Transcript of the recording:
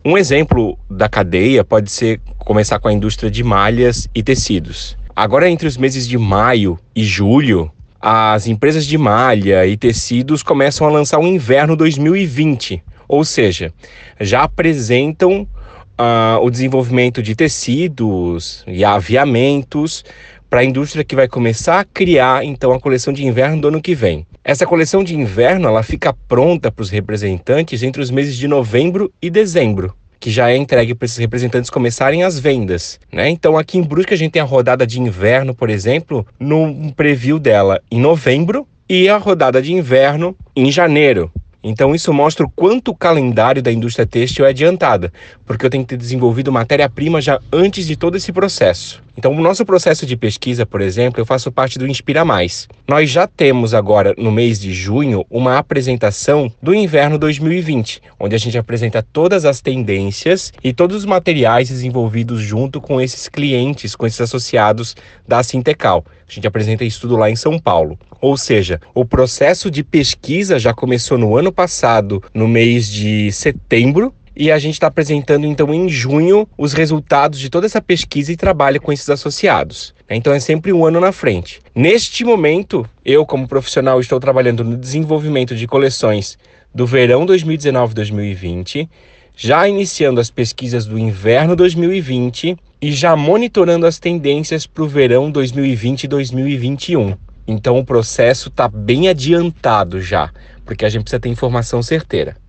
Um exemplo da cadeia pode ser começar com a indústria de malhas e tecidos. Agora, entre os meses de maio e julho, as empresas de malha e tecidos começam a lançar o inverno 2020, ou seja, já apresentam o desenvolvimento de tecidos e aviamentos para a indústria que vai começar a criar, então, a coleção de inverno do ano que vem. Essa coleção de inverno ela fica pronta para os representantes entre os meses de novembro e dezembro, que já é entregue para esses representantes começarem as vendas, né? Então, aqui em Brusque, a gente tem a rodada de inverno, por exemplo, no preview dela em novembro e a rodada de inverno em janeiro. Então, isso mostra o quanto o calendário da indústria têxtil é adiantada, porque eu tenho que ter desenvolvido matéria-prima já antes de todo esse processo. Então, o nosso processo de pesquisa, por exemplo, eu faço parte do Inspira Mais. Nós já temos agora, no mês de junho, uma apresentação do inverno 2020, onde a gente apresenta todas as tendências e todos os materiais desenvolvidos junto com esses clientes, com esses associados da Sintecal. A gente apresenta isso tudo lá em São Paulo. Ou seja, o processo de pesquisa já começou no ano passado, no mês de setembro, e a gente está apresentando, então, em junho, os resultados de toda essa pesquisa e trabalho com esses associados. Então, é sempre um ano na frente. Neste momento, eu, como profissional, estou trabalhando no desenvolvimento de coleções do verão 2019-2020, já iniciando as pesquisas do inverno 2020 e já monitorando as tendências para o verão 2020 e 2021. Então, o processo está bem adiantado já, porque a gente precisa ter informação certeira.